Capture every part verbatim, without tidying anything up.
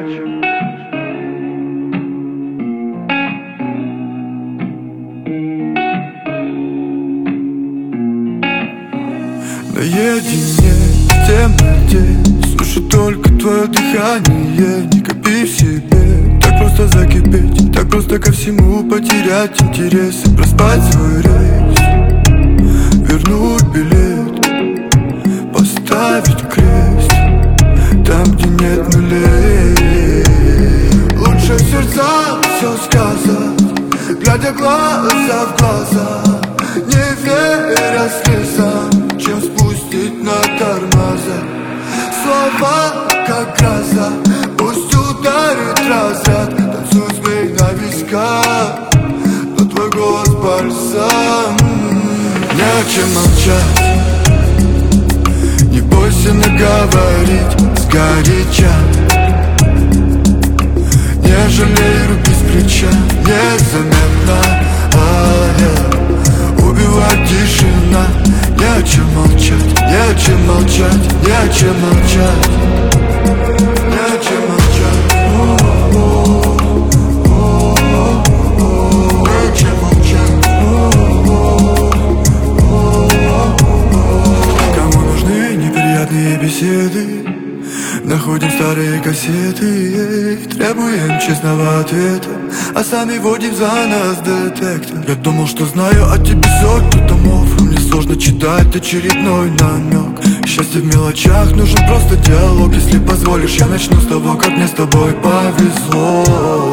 Наедине в темноте, слушай только твое дыхание. Не копи в себе, так просто закипеть, так просто ко всему потерять интерес и проспать свой рейс, вернуть билет, поставить крест там, где нет нулей. Лучше в сердцах все сказать, глядя глаза в глаза, не веря слезам, чем спустить на тормоза. Слова как гроза, пусть ударит разряд. Танцуй змей на висках, но твой голос бальзам. Не о чем молчать, не бойся наговорить сгоряча. Не жалей, руки с плеча, незаметно, а, yeah. Убивает тишина. Не о чем молчать, не о чем молчать, не о чем молчать, не о чем молчать, не о чем молчать. Кому нужны неприятные беседы, находим старые кассеты, требуем честного ответа, а сами вводим за нас детектор. Я думал, что знаю о тебе сотню томов, мне сложно читать очередной намек. Счастье в мелочах, нужен просто диалог. Если позволишь, я начну с того, как мне с тобой повезло.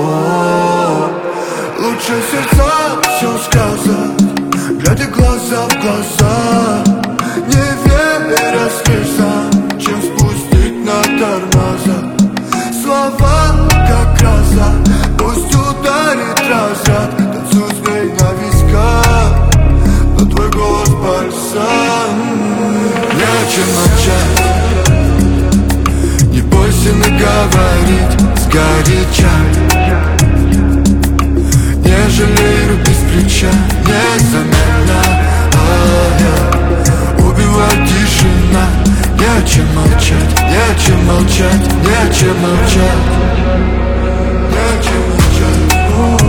Лучше в сердцах все сказать, глядя глаза в глаза, не веря слезам, чем спустить на тормоза. Слова как гроза, пусть ударит разряд. Танцуй змей на висках, но твой голос бальзам. Не о чем молчать, не бойся наговорить сгоряча. Не жалей, руки с плеча, незаметно, а, yeah. Убивает тишина. Не о чем молчать, не о чем молчать, не о чем молчать, не о чем молчать.